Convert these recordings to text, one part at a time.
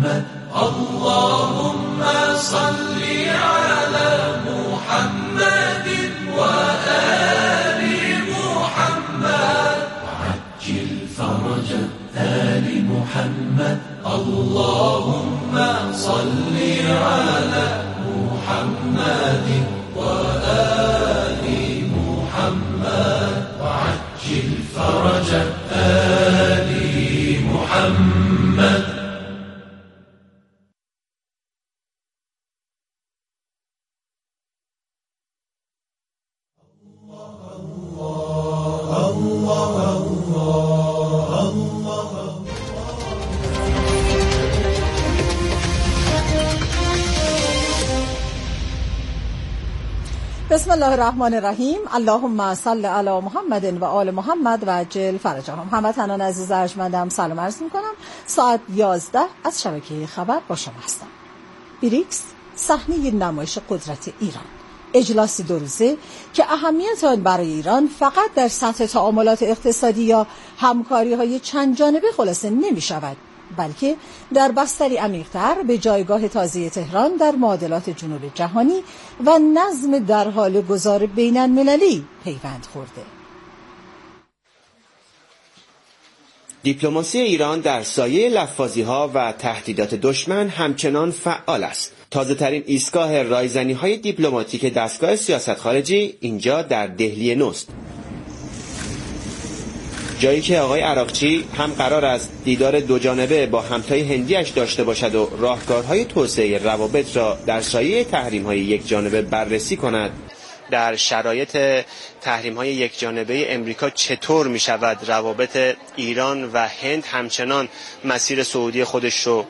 محمد اللهم صل على محمد وآل محمد وعجل فرج آل محمد اللهم صل على محمد وآل محمد وعجل فرج آل محمد. بسم الله الرحمن الرحیم. اللهم صل علی محمد و آل محمد و عجل فرجهم. هموطنان عزیز ارجمندم سلام عرض میکنم. ساعت 11 از شبکه خبر با شما هستم. بریکس صحنه نمایش قدرت ایران، اجلاس 2 روزه که اهمیت آن برای ایران فقط در سطح تعاملات اقتصادی یا همکاری‌های چند جانبه خلاصه نمی‌شود، بلکه در بستری عمیق‌تر به جایگاه تازه تهران در معادلات جنوب جهانی و نظم در حال گذار بین‌المللی پیوند خورده. دیپلماسی ایران در سایه لفاظی‌ها و تهدیدات دشمن همچنان فعال است. تازه‌ترین ایستگاه رایزنی‌های دیپلماتیک دستگاه سیاست خارجی اینجا در دهلی نوست، جایی که آقای عراقچی هم قرار است دیدار دوجانبه با همتای هندیش داشته باشد و راهکارهای توسعه روابط را در سایه تحریم‌های یکجانبه بررسی کند. در شرایط تحریم‌های یکجانبه امریکا چطور می‌شود روابط ایران و هند همچنان مسیر صعودی خودش رو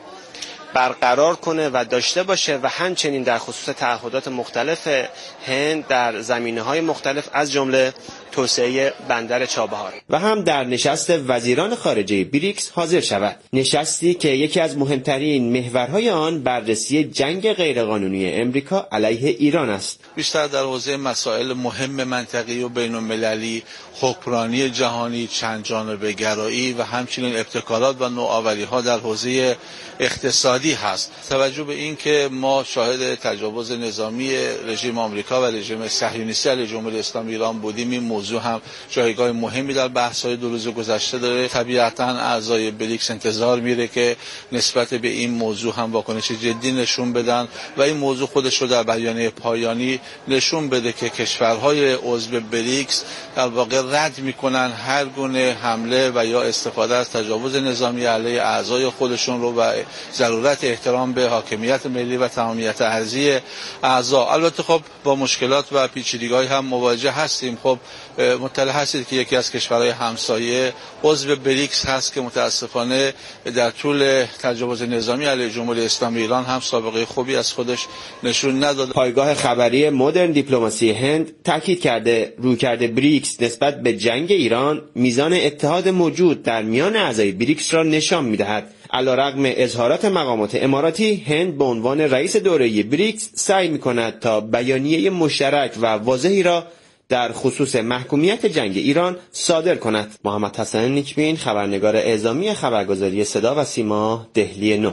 برقرار کنه و داشته باشه و همچنین در خصوص تعهدات مختلف هند در زمینه‌های مختلف از جمله توسعه بندر چابهار و هم در نشست وزیران خارجه بریکس حاضر شود. نشستی که یکی از مهمترین محورهای آن بررسی جنگ غیرقانونی امریکا علیه ایران است. بیشتر در حوزه مسائل مهم منطقه‌ای و بین‌المللی، حکمرانی جهانی، چند جانبه گرایی و همچنین ابتکارات و نوآوری‌ها در حوزه اقتصادی هست. توجه به این که ما شاهد تجاوز نظامی رژیم آمریکا و رژیم صهیونیستی علیه جمهوری اسلامی ایران بودیم، این موضوع هم جایگاه مهمی در بحث‌های 2 روز گذشته داره. طبیعتاً اعضای بریکس انتظار میره که نسبت به این موضوع هم واکنش جدی نشون بدن و این موضوع خودش رو در بیانیه پایانی نشون بده که کشورهای عضو بریکس در واقع رد میکنن هر گونه حمله و یا استفاده از تجاوز نظامی علیه اعضای خودشون رو و ضرورت احترام به حاکمیت ملی و تمامیت ارضی اعضا. البته خب با مشکلات و پیچیدگی‌های هم مواجه هستیم. خب مطلع هستید که یکی از کشورهای همسایه عضو بریکس هست که متاسفانه در طول تجاوز نظامی علیه جمهوری اسلامی ایران هم سابقه خوبی از خودش نشون نداد. پایگاه خبری مدرن دیپلماسی هند تاکید کرده رویکرد بریکس نسبت به جنگ ایران میزان اتحاد موجود در میان اعضای بریکس را نشان می‌دهد. علیرغم اظهارات مقامات اماراتی، هند به عنوان رئیس دوره بریکس سعی می‌کند تا بیانیه مشترک و واضحی را در خصوص محکومیت جنگ ایران صادر کند. محمد حسن نیکبین، خبرنگار اعزامی خبرگزاری صدا و سیما، دهلی نو.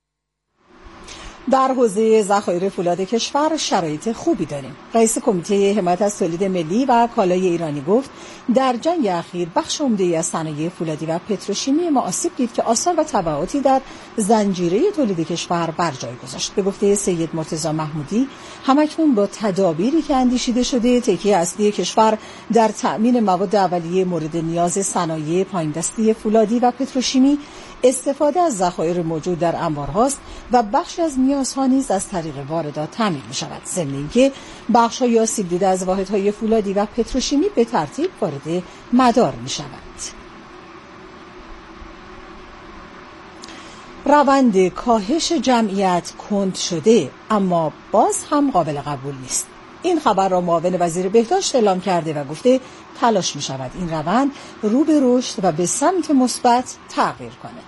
در حوزه ذخایر فولاد کشور شرایط خوبی داریم. رئیس کمیته حمایت از تولید ملی و کالای ایرانی گفت در جنگ اخیر بخش عمده‌ای از صنایع فولادی و پتروشیمی ما آسیب دید که آثار و تبعاتی در زنجیره تولید کشور بر جای گذاشت. به گفته سید مرتضی محمودی، همکنون با تدابیری که اندیشیده شده تکیه اصلی کشور در تأمین مواد اولیه مورد نیاز صنایع پایین‌دستی فولادی و پتروشیمی، استفاده از ذخایر موجود در انبارهاست و بخشی از نیازها نیز از طریق واردات تامین می‌شود. ضمن اینکه بخش‌های آسیب دیده از واحدهای فولادی و پتروشیمی به ترتیب وارد مدار می‌شوند. روند کاهش جمعیت کند شده اما باز هم قابل قبول نیست. این خبر را معاون وزیر بهداشت اعلام کرده و گفته تلاش می شود این روند رو به رشد و به سمت مثبت تغییر کنه.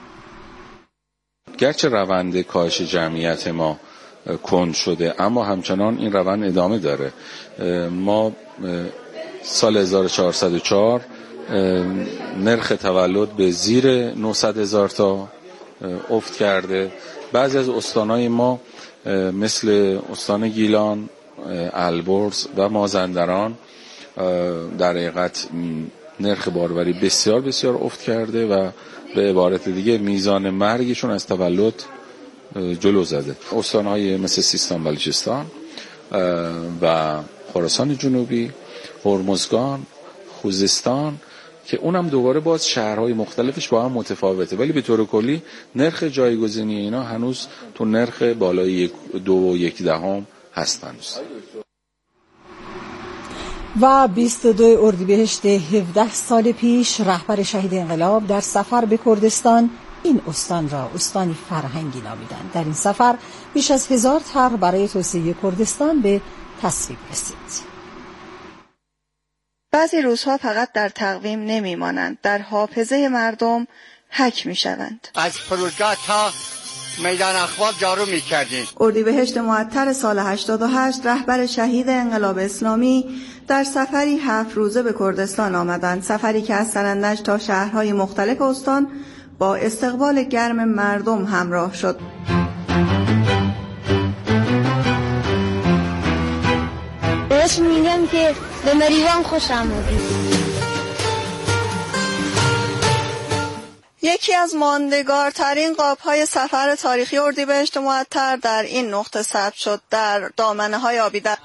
گرچه روند کاهش جمعیت ما کند شده اما همچنان این روند ادامه داره. ما سال 1404 نرخ تولد به زیر 900,000 تا افت کرده. بعضی از استانهای ما مثل استان گیلان، البرز و مازندران در حقیقت نرخ باروری بسیار بسیار افت کرده و به عبارت دیگه میزان مرگشون از تولد جلو زده. استانهای مثل سیستان، بلوچستان و خراسان جنوبی، هرمزگان، خوزستان که اونم دوباره باز شهرهای مختلفش با هم متفاوته، ولی به طور کلی نرخ جایگزینی اینا هنوز تو نرخ بالای 2.1 هستن. و 22 اردیبهشت 17 سال پیش رهبر شهید انقلاب در سفر به کردستان این استان را استانی فرهنگی نامیدند. در این سفر بیش از 1000 طرح برای توسعه کردستان به تصویب رسید. بعضی روزها فقط در تقویم نمیمانند، در حافظه مردم حک میشوند. از فرودگاه تا میدان اخبار جارو میکردیم. اردیبهشت معطر سال 88 رهبر شهید انقلاب اسلامی در سفری 7 روزه به کردستان آمدند، سفری که از سرندج تا شهرهای مختلف استان با استقبال گرم مردم همراه شد. بهش میگم که به مریوان خوش آمدید. یکی از ماندگارترین قاب‌های سفر تاریخی اردیبهشت معطر در این نقطه ثبت شد، در دامنه‌های آبیدر.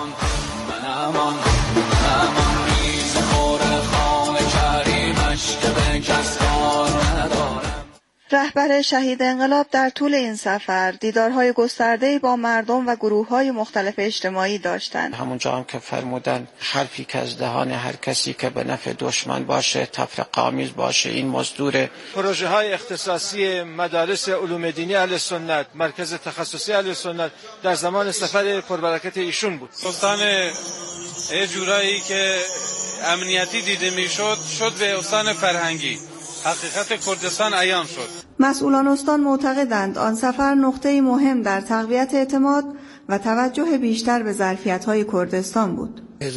رهبر شهید انقلاب در طول این سفر دیدارهای گسترده‌ای با مردم و گروه‌های مختلف اجتماعی داشتند. همونجا هم که فرمودن حرفی که از دهان هر کسی که به نفع دشمن باشه، تفرقه آمیز باشه، این مزدوره. پروژه‌های اختصاصی مدارس علوم دینی اهل سنت، مرکز تخصصی اهل سنت در زمان سفر پربرکت ایشون بود. استان یه جورایی که امنیتی دیده میشد شد به استان فرهنگی. حقیقت کردستان عیان شد. مسئولان استان معتقدند آن سفر نقطه‌ای مهم در تقویت اعتماد و توجه بیشتر به ظرفیت‌های کردستان بود.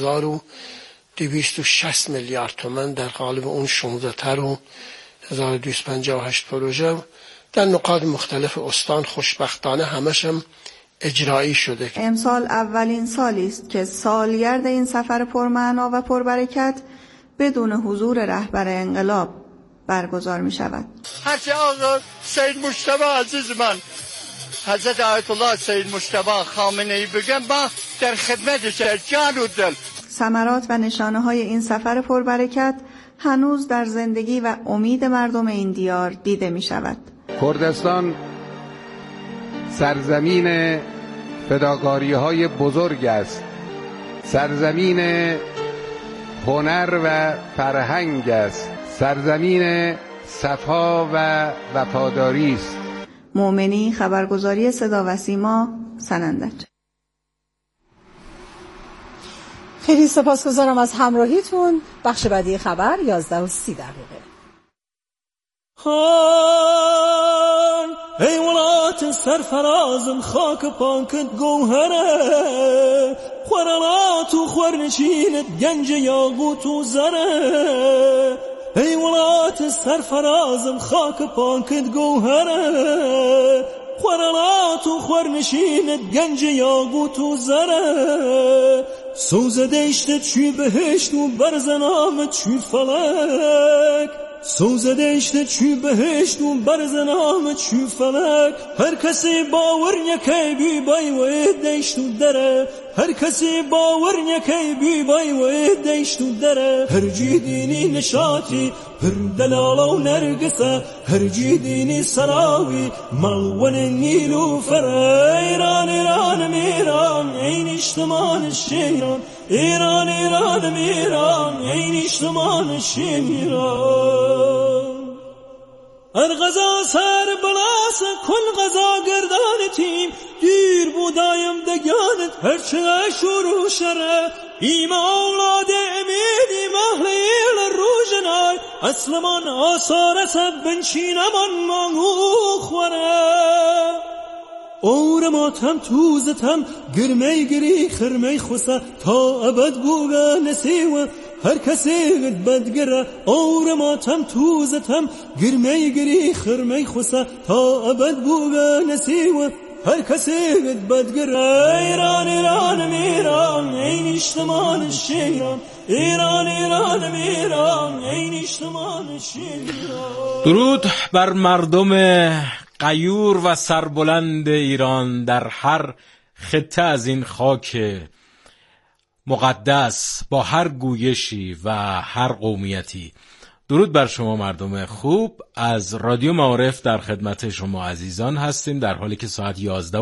1260 میلیارد تومان در قالب اون 16 تا و 1258 پروژه در نقاط مختلف استان خوشبختانه همشم اجرایی شده. امسال اولین سالی است که سالگرد این سفر پرمعنا و پربرکت بدون حضور رهبر انقلاب برگزار می شود. هرچه آقا سید مجتبی عزیز من، حضرت آیت الله سید مجتبی خامنه‌ای بگم، با در خدمتش جان و دل. ثمرات و نشانه های این سفر پربرکت هنوز در زندگی و امید مردم این دیار دیده می شود. کردستان سرزمین فداکاری های بزرگ است، سرزمین هنر و فرهنگ است، سرزمین صفا و وفاداری است. مومنی، خبرگزاری صدا و سیما، سنندج. خیلی سپاسگزارم از همراهیتون. بخش بعدی خبر 11:30. ای ولات سرفرازم خاک پاکت گوهره، خورلات و خورنشینت گنج یاقوت و زره. ای ولات سرفرازم خاک پاکت گوهره، خورلات و خورنشینت گنج یاقوت و زره. سوز دشتت چی بهشت و برزنامت چی فلک، سوز دشتت چی بهشت و برزنامت چی فلک. هر کسی باور نکه بی بای و دشت و دره، هر کسی باور نکه بی بای و دشت و دره. هر جی دینی نشاطی هر دلال و نرگسه، هر جی دینی سراوی ملون نیل و فره. ایران ایران میران این اجتمان شیران، ایران ایران میران این اجتمان شیران. هر غذا سر بلاس کل غذا گردان تیم، دیر بودایم دگانت هرچه شروع شره. ایما اولاد امید ایما لیل روشنای، اسلمان آثار سب بنشینمان مانگو خوره. اور ماتم توزتم گرمی گری خرمی خوسه، تا ابد بوگا نسیوه هر کسی بدگره اور ماتم توزتم گرمی گری خرمی خوسه تا ابد بوگه نسیوه هر کسی بدگره ایران ایران میران این اجتماع شیران ایران ایران میران این اجتماع شیران. درود بر مردم غیور و سربلند ایران در هر خطه از این خاک مقدس با هر گویشی و هر قومیتی. درود بر شما مردم خوب. از رادیو معارف در خدمت شما عزیزان هستیم در حالی که ساعت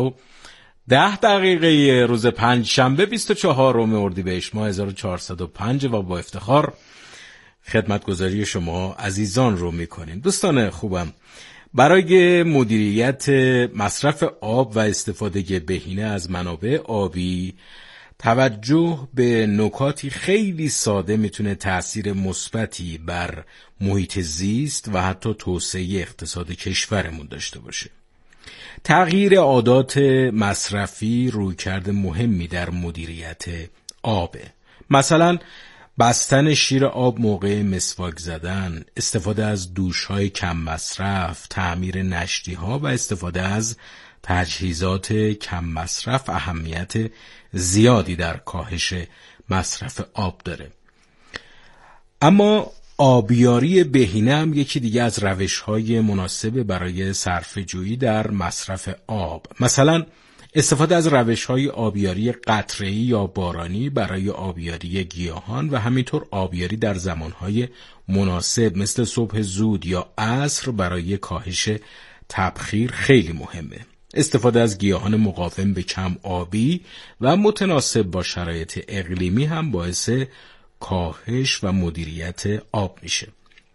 11:10 روز پنجشنبه 24 اردیبهشت ماه 1405 و با افتخار خدمتگزاری شما عزیزان رو میکنیم. دوستان خوبم، برای مدیریت مصرف آب و استفاده بهینه از منابع آبی توجه به نکاتی خیلی ساده میتونه تأثیر مثبتی بر محیط زیست و حتی توسعه اقتصاد کشورمون داشته باشه. تغییر عادات مصرفی رویکرد مهمی در مدیریت آبه. مثلا بستن شیر آب موقع مسواک زدن، استفاده از دوش‌های کم مصرف، تعمیر نشتی‌ها و استفاده از تجهیزات کم مصرف اهمیت زیادی در کاهش مصرف آب داره. اما آبیاری بهینه هم یکی دیگه از روش‌های مناسب برای صرفه‌جویی در مصرف آب. مثلا استفاده از روش‌های آبیاری قطره‌ای یا بارانی برای آبیاری گیاهان و همینطور آبیاری در زمانهای مناسب مثل صبح زود یا عصر برای کاهش تبخیر خیلی مهمه. استفاده از گیاهان مقاوم به کم آبی و متناسب با شرایط اقلیمی هم باعث کاهش و مدیریت آب میشه.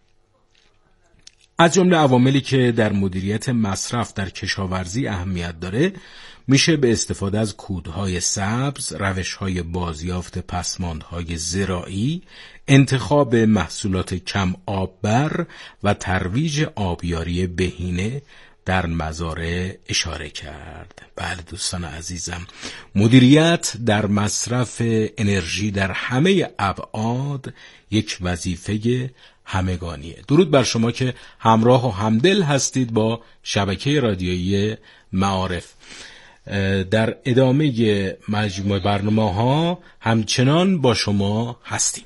از جمله عواملی که در مدیریت مصرف در کشاورزی اهمیت داره میشه به استفاده از کودهای سبز، روش‌های بازیافت پسماندهای زراعی، انتخاب محصولات کم آببر و ترویج آبیاری بهینه در مزارع اشاره کرد. بله دوستان عزیزم، مدیریت در مصرف انرژی در همه ابعاد یک وظیفه همگانیه. درود بر شما که همراه و همدل هستید با شبکه رادیویی معارف. در ادامه مجموعه برنامه‌ها همچنان با شما هستیم.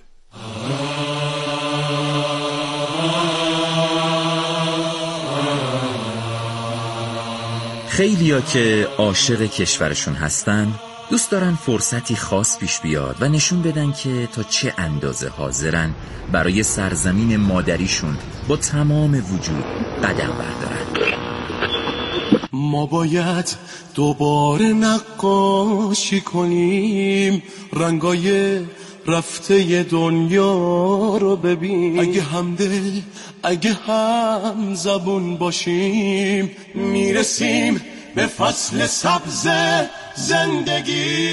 خیلیا که عاشق کشورشون هستن دوست دارن فرصتی خاص پیش بیاد و نشون بدن که تا چه اندازه حاضرن برای سرزمین مادریشون با تمام وجود قدم بردارن. ما باید دوباره نقاشی کنیم، رنگای رفته دنیا رو ببین. اگه همدل اگه هم زبون باشیم میرسیم به فصل سبز زندگی.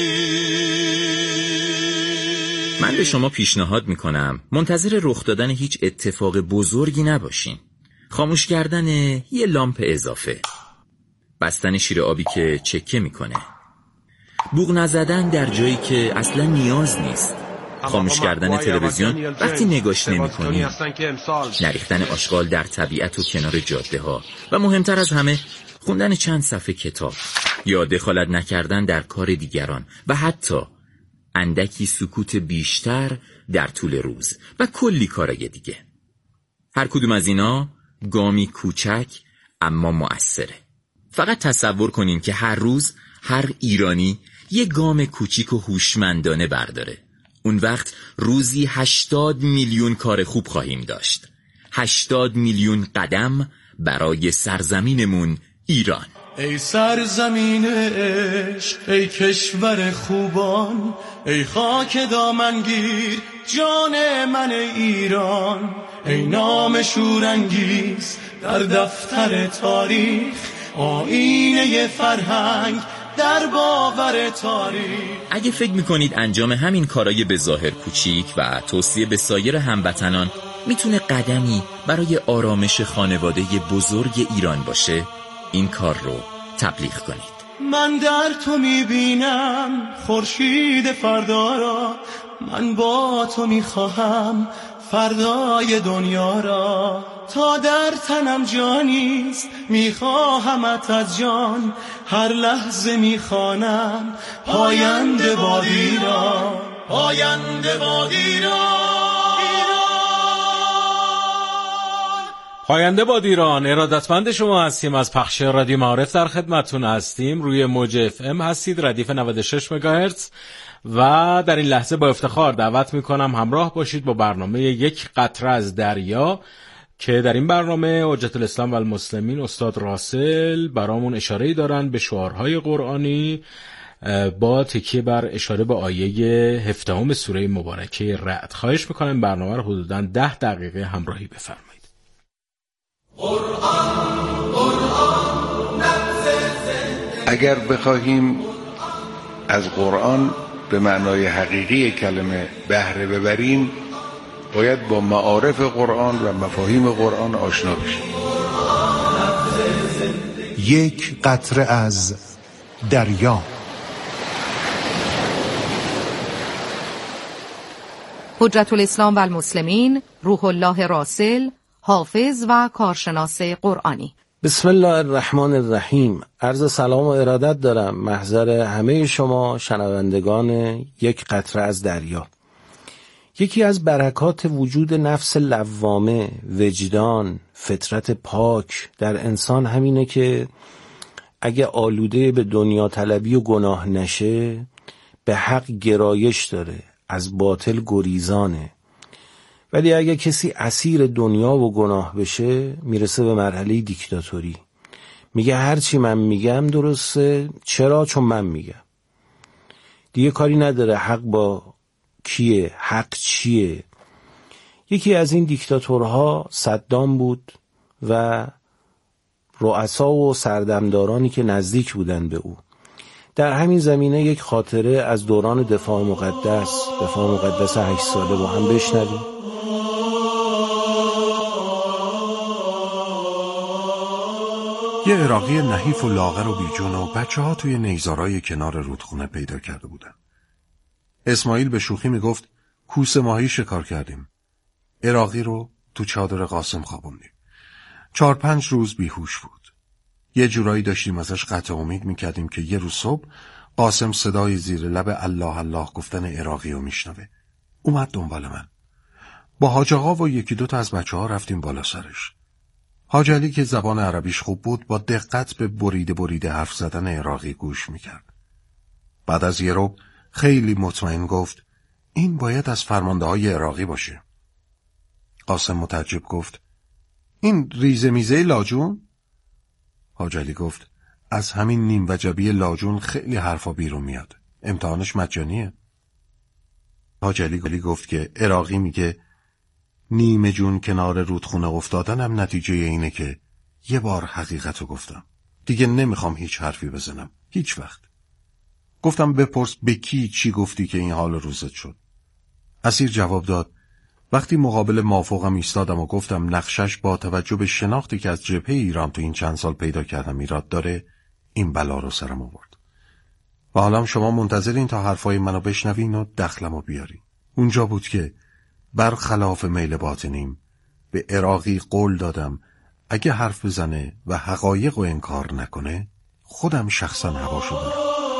من به شما پیشنهاد میکنم منتظر رخ دادن هیچ اتفاق بزرگی نباشین. خاموش کردن یه لامپ اضافه، بستن شیر آبی که چکه میکنه، بوق نزدن در جایی که اصلا نیاز نیست، خاموش کردن تلویزیون وقتی نگاش نمی‌کنی، نریختن آشغال در طبیعت و کنار جاده ها و مهمتر از همه خوندن چند صفحه کتاب یا دخالت نکردن در کار دیگران و حتی اندکی سکوت بیشتر در طول روز و کلی کارای دیگه. هر کدوم از اینا گامی کوچک اما مؤثره. فقط تصور کنین که هر روز هر ایرانی یه گام کوچیک و هوشمندانه برداره. اون وقت روزی 80 میلیون کار خوب خواهیم داشت. 80 میلیون قدم برای سرزمینمون ایران. ای سرزمین عشق، ای کشور خوبان، ای خاک دامنگیر جان من ایران، ای نام شورانگیز در دفتر تاریخ، آینه فرهنگ در باور تاریخ. اگه فکر میکنید انجام همین کارای به ظاهر کوچیک و توصیه به سایر هموطنان میتونه قدمی برای آرامش خانواده بزرگ ایران باشه، این کار رو تبلیغ کنید. من در تو میبینم خورشید فردا را، من با تو میخواهم فردای دنیا را. تا در تنم جانیست میخواهمت از جان، هر لحظه میخوانم پاینده باد ایران، پاینده باد ایران. پاینده باد ایران. ارادتمند شما هستیم. از پخش رادیو معارف در خدمتتون هستیم. روی موج اف ام هستید، ردیف 96 مگاهرتز، و در این لحظه با افتخار دعوت میکنم همراه باشید با برنامه یک قطره از دریا که در این برنامه حجت الاسلام و المسلمین استاد راسل برامون اشاره‌ای دارن به شعارهای قرآنی با تکیه بر اشاره به آیه 17 سوره مبارکه رعد. خواهش میکنم برنامه رو حدوداً 10 دقیقه همراهی بفرمایید. اگر بخواهیم از قرآن به معنای حقیقی کلمه بهره ببریم، باید با معارف قرآن و مفاهیم قرآن آشنا بشیم. یک قطره از دریا. حجت الاسلام و المسلمین روح الله راسل، حافظ و کارشناس قرآنی. بسم الله الرحمن الرحیم. عرض سلام و ارادت دارم محضر همه شما شنوندگان یک قطره از دریا. یکی از برکات وجود نفس لوامه، وجدان، فطرت پاک در انسان همینه که اگه آلوده به دنیا طلبی و گناه نشه، به حق گرایش داره، از باطل گریزانه. ولی اگه کسی اسیر دنیا و گناه بشه، میرسه به مرحله دیکتاتوری. میگه هرچی من میگم درسته. چرا؟ چون من میگم. دیگه کاری نداره حق با کیه، حق چیه. یکی از این دیکتاتورها صدام بود و رؤسا و سردمدارانی که نزدیک بودن به او. در همین زمینه یک خاطره از دوران دفاع مقدس 8 ساله با هم بشنویم. یه عراقی نحیف و لاغر و بیجون و بچه ها توی نیزارای کنار رودخونه پیدا کرده بودن. اسماعیل به شوخی میگفت کوسه ماهی شکار کردیم. عراقی رو تو چادر قاسم خوابوندیم. 4-5 روز بیهوش بود. یه جورایی داشتیم ازش قطع امید میکردیم که یه روز صبح قاسم صدای زیر لب الله الله گفتن عراقی رو میشنوه. اومد دنبال من. با حاج آقا و 1-2 تا از بچه ها رفتیم بالا سرش. حاج علی که زبان عربیش خوب بود با دقت به بریده حرف زدن عراقی گوش میکرد. بعد از یه ربع خیلی مطمئن گفت این باید از فرمانده های عراقی باشه. قاسم متعجب گفت این ریزه میزه لاجون؟ حاج علی گفت از همین نیم وجبی لاجون خیلی حرفا بیرون میاد. امتحانش مجانیه. حاج علی گفت که عراقی میگه نیمه جون کنار رودخونه افتادنم نتیجه اینه که یه بار حقیقتو گفتم. دیگه نمیخوام هیچ حرفی بزنم. هیچ وقت. گفتم بپرس به کی چی گفتی که این حال روزت شد. اسیر جواب داد وقتی مقابل مافوقم ایستادم و گفتم نقشش با توجه به شناختی که از جبهه ایران تو این چند سال پیدا کردم ایراد داره، این بلا رو سرم آورد. و حالا شما منتظرین تا حرفای منو بشنوین و دخلمو بیارین. اونجا بود که برخلاف میل باطنیم به عراقی قول دادم اگه حرف بزنه و حقایق رو انکار نکنه خودم شخصا هواشو دارم.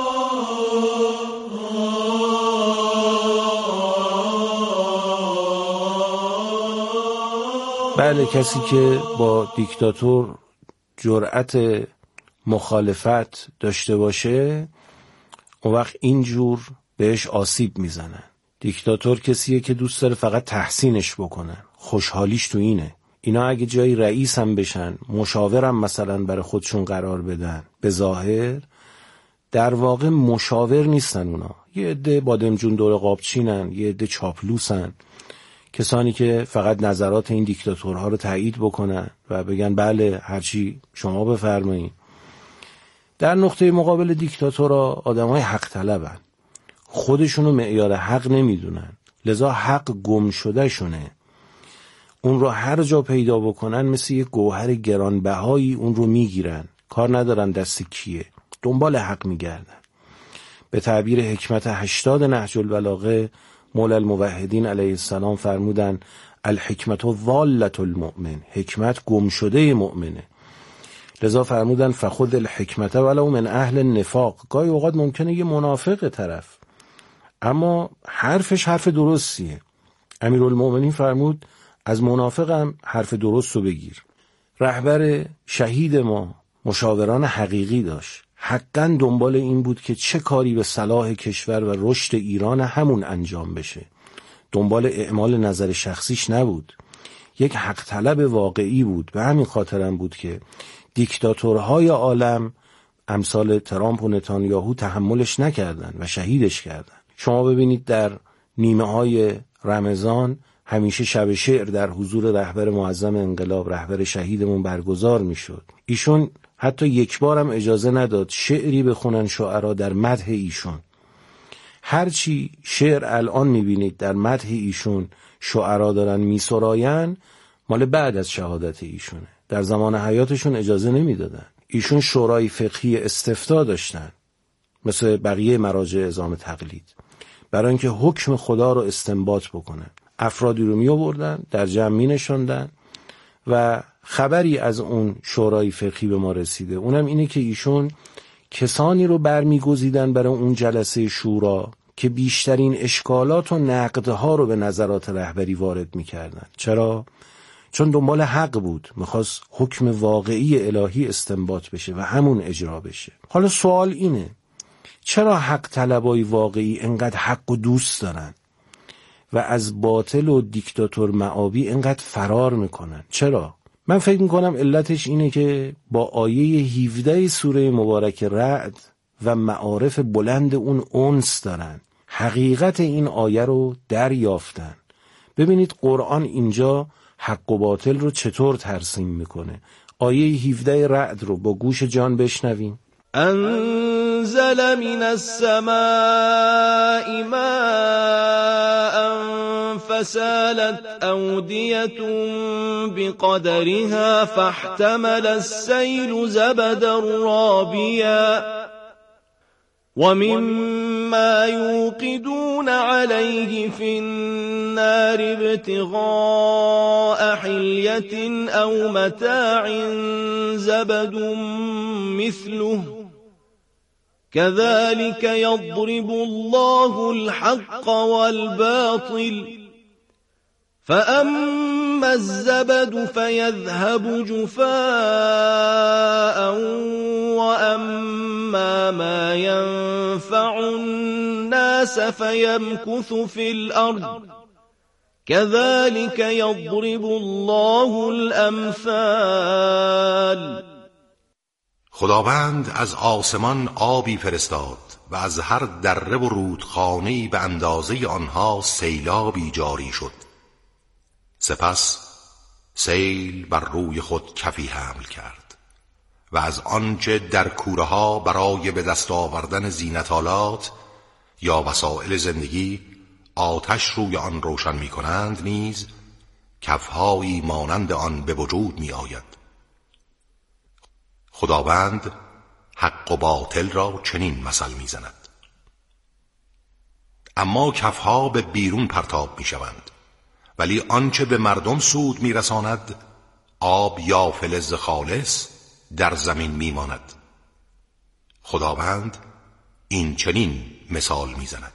بله، کسی که با دیکتاتور جرأت مخالفت داشته باشه اون وقت اینجور بهش آسیب میزنن. دیکتاتور کسیه که دوست داره فقط تحسینش بکنن، خوشحالیش تو اینه. اینا اگه جای رئیس هم بشن، مشاورم مثلا برای خودشون قرار بدن، به ظاهر در واقع مشاور نیستن. اونا یه عده بادمجون دور قابچینن، یه عده چاپلوسن، کسانی که فقط نظرات این دیکتاتورها رو تایید بکنن و بگن بله هرچی شما بفرمایید. در نقطه مقابل دیکتاتورها آدمای حق طلبن، خودشونو معیار حق نمیدونن، لذا حق گم شده شونه. اون رو هر جا پیدا بکنن مثل یک گوهر گرانبهایی اون رو میگیرن، کار ندارن دست کیه، دنبال حق میگردن. به تعبیر حکمت 80 نهج البلاغه مولا الموحدین علیه السلام فرمودن الحکمت ضالة المؤمن، حکمت گم شده مؤمنه. لذا فرمودن فخذ الحکمت ولو من اهل النفاق. گاهی اوقات ممکنه یه منافق طرف اما حرفش حرف درستیه. امیرالمؤمنین فرمود از منافقم حرف درست رو بگیر. رهبر شهید ما مشاوران حقیقی داشت، حقاً دنبال این بود که چه کاری به صلاح کشور و رشد ایران همون انجام بشه. دنبال اعمال نظر شخصیش نبود، یک حق طلب واقعی بود. به همین خاطرم بود که دیکتاتورهای عالم امثال ترامپ و نتانیاهو تحملش نکردن و شهیدش کردن. شما ببینید در نیمه های رمضان همیشه شب شعر در حضور رهبر معظم انقلاب، رهبر شهیدمون برگزار میشد. ایشون حتی یک بارم اجازه نداد شعری بخونن شاعرها در مدح ایشون. هرچی شعر الان میبینید در مدح ایشون شاعرها دارن میسراین مال بعد از شهادت ایشونه. در زمان حیاتشون اجازه نمیدادن. ایشون شورای فقهی استفتاء داشتن مثل بقیه مراجع اعزام تقلید، برای اینکه حکم خدا رو استنباط بکنن. افرادی رو می آوردن در جمع می نشاندن و خبری از اون شورای فقهی به ما رسیده. اونم اینه که ایشون کسانی رو برمیگزیدن برای اون جلسه شورا که بیشترین اشکالات و نقدها رو به نظرات رهبری وارد می کردن. چرا؟ چون دنبال حق بود، میخواست حکم واقعی الهی استنباط بشه و همون اجرا بشه. حالا سوال اینه چرا حق طلبای واقعی انقدر حق و دوست دارن و از باطل و دیکتاتور معابی انقدر فرار میکنن؟ چرا؟ من فکر میکنم علتش اینه که با آیه 17 سوره مبارک رعد و معارف بلند اون انس دارن، حقیقت این آیه رو دریافتن. ببینید قرآن اینجا حق و باطل رو چطور ترسیم میکنه. آیه 17 رعد رو با گوش جان بشنویم. انزل من السماء ماء فسالت اودية بقدرها فاحتمل السيل زبدا رابيا ومما يوقدون عليه في النار ابتغاء حلية أو متاع زبد مثله كذلك يضرب الله الحق والباطل فأما الزبد فيذهب جفاء وأما ما ينفع الناس فيمكث في الأرض كذلك يضرب الله الأمثال. خداوند از آسمان آبی فرستاد و از هر دره و رودخانه‌ای به اندازه آنها سیلابی جاری شد. سپس سیل بر روی خود کفی حمل کرد و از آنچه در کوره ها برای به دست آوردن زینت‌آلات یا وسایل زندگی آتش روی آن روشن می کنند نیز کفهایی مانند آن به وجود می آید. خداوند حق و باطل را چنین مثل می زند. اما کفها به بیرون پرتاب می شوند، ولی آنچه به مردم سود می رساند آب یا فلز خالص در زمین می ماند. خداوند این چنین مثال می زند.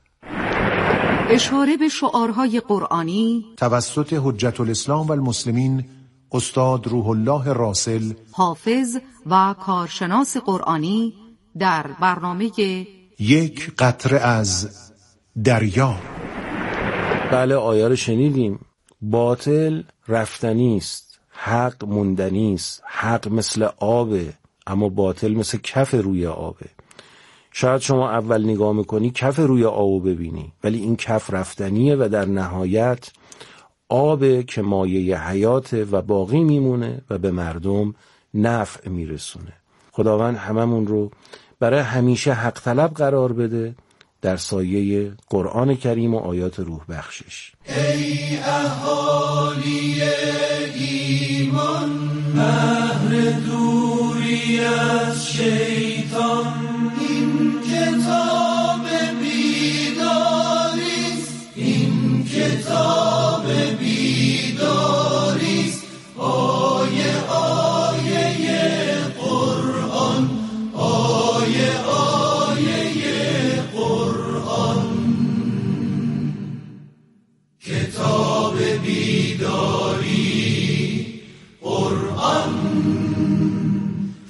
اشاره به شعارهای قرآنی توسط حجت الاسلام و المسلمین استاد روح الله راسل، حافظ و کارشناس قرآنی در برنامه یک قطره از دریا. بله آیه رو شنیدیم. باطل رفتنی است، حق موندنی است. حق مثل آبه اما باطل مثل کف روی آبه. شاید شما اول نگاه میکنی کف روی آبو ببینی، ولی این کف رفتنیه و در نهایت آبه که مایه حیاته و باقی میمونه و به مردم نفع میرسونه. خداوند هممون رو برای همیشه حق طلب قرار بده در سایه قرآن کریم و آیات روح بخشش. ای اهالی ایمان، بهر دوری از شیطان، این کتاب بیداریست،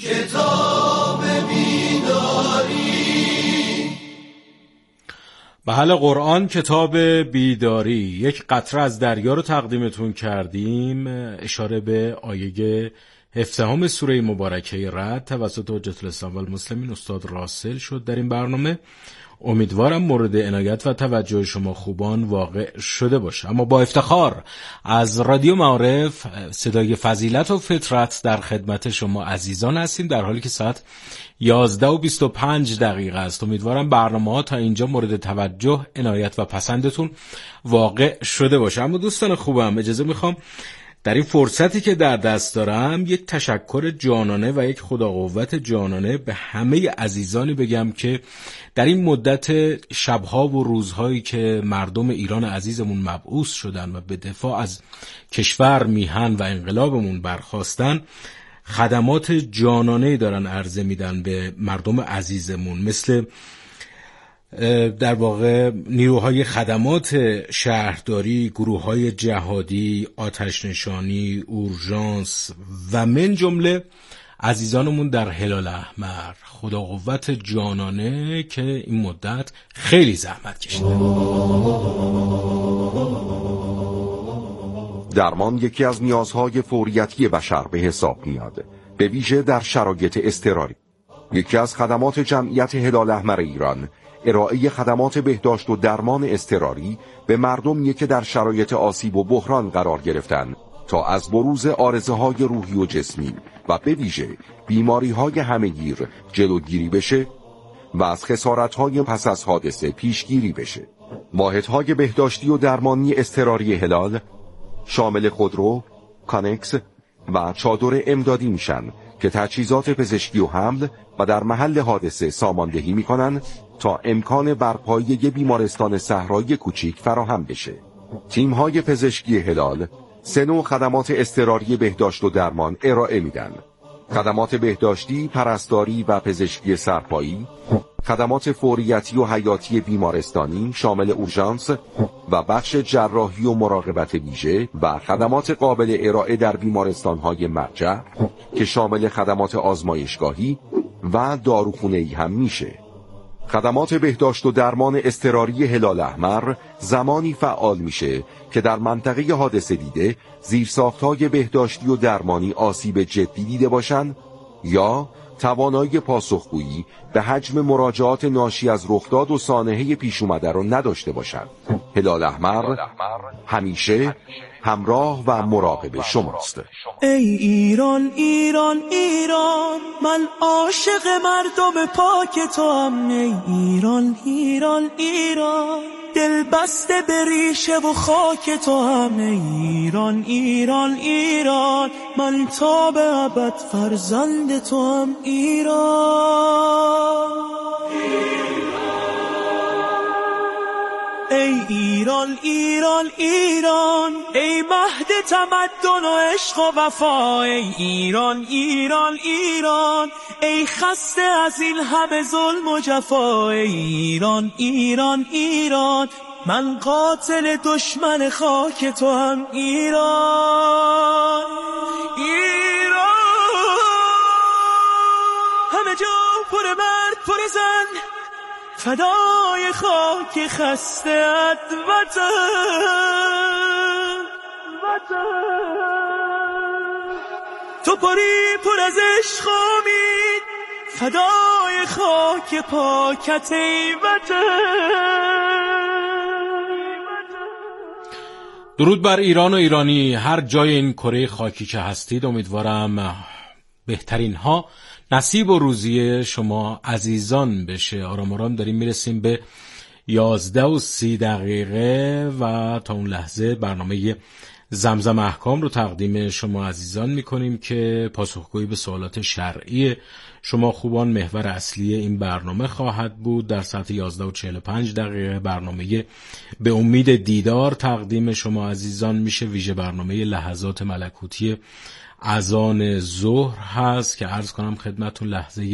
کتاب بیداری. بله، قرآن کتاب بیداری. یک قطره از دریا رو تقدیمتون کردیم. اشاره به آیه 17 سوره مبارکه رعد توسط حجت الاسلام و المسلمین استاد راسل شد در این برنامه. امیدوارم مورد عنایت و توجه شما خوبان واقع شده باشه. اما با افتخار از رادیو معارف صدای فضیلت و فطرت در خدمت شما عزیزان هستیم، در حالی که ساعت 11:25 است. امیدوارم برنامه‌ها تا اینجا مورد توجه، عنایت و پسندتون واقع شده باشه. اما دوستان خوبم، اجازه میخوام در این فرصتی که در دست دارم یک تشکر جانانه و یک خداقوت جانانه به همه عزیزانی بگم که در این مدت شبها و روزهایی که مردم ایران عزیزمون مبعوث شدن و به دفاع از کشور، میهن و انقلابمون برخاستن، خدمات جانانه دارن عرضه میدن به مردم عزیزمون، مثل در واقع نیروهای خدمات شهرداری، گروه‌های جهادی، آتش نشانی، اورژانس و من جمله عزیزانمون در هلال احمر. خدا قوت جانانه که این مدت خیلی زحمت کشیدن. درمان یکی از نیازهای فوریتی بشر به حساب میاد، به ویژه در شرایط اضطراری. یکی از خدمات جمعیت هلال احمر ایران ارائه خدمات بهداشت و درمان اضطراری به مردمی که در شرایط آسیب و بحران قرار گرفتن تا از بروز عارضه‌های روحی و جسمی و به ویژه بیماری‌های همه‌گیر جلوگیری بشه و از خسارت‌های پس از حادثه پیشگیری بشه. واحدهای بهداشتی و درمانی اضطراری هلال شامل خودرو، کانکس و چادر امدادی میشن که تجهیزات پزشکی و حمل و در محل حادثه ساماندهی میکنن تا امکان برپایی بیمارستان صحرایی کوچیک فراهم بشه. تیم‌های پزشکی هلال 3 نوع خدمات اضطراری بهداشت و درمان ارائه میدن: خدمات بهداشتی، پرستاری و پزشکی سرپایی، خدمات فوریتی و حیاتی بیمارستانی شامل اورژانس و بخش جراحی و مراقبت ویژه و خدمات قابل ارائه در بیمارستان‌های مرجع که شامل خدمات آزمایشگاهی و داروخانه‌ای هم میشه. خدمات بهداشت و درمان اضطراری هلال احمر زمانی فعال میشه که در منطقه حادثه دیده زیرساخت‌های بهداشتی و درمانی آسیب جدی دیده باشن یا توانایی پاسخگویی به حجم مراجعات ناشی از رخداد و سانحه پیش اومده رو نداشته باشند. هلال احمر همیشه همراه و مراقب شماست. ای ایران ایران ایران، من عاشق مردم پاک تو هم. ای ایران ایران ایران، دل بسته به ریشه و خاک تو هم. ای ایران ایران ایران، من تا به ابد فرزند تو هم. ایران ای ایران ایران ایران، ای مهد تمدن و عشق و وفا. ای ایران ایران ایران، ای خسته از این همه ظلم و جفا. ای ایران ایران ایران، من قاتل دشمن خاک تو هم. ایران ایران، همه جا پر مرد پر زن، فدای خاک خسته ات وطن. تو پری پر از عشق و امید، فدای خاک پاکت ای وطن. درود بر ایران و ایرانی هر جای این کره خاکی که هستید. امیدوارم بهترین ها نصیب و روزی شما عزیزان بشه. آرام آرام داریم میرسیم به 11:30 و تا اون لحظه برنامه زمزم احکام رو تقدیم شما عزیزان میکنیم که پاسخگویی به سوالات شرعی شما خوبان محور اصلی این برنامه خواهد بود. در ساعت 11:45 برنامه به امید دیدار تقدیم شما عزیزان میشه. ویژه برنامه لحظات ملکوتی اذان ظهر هست که عرض کنم خدمتون لحظه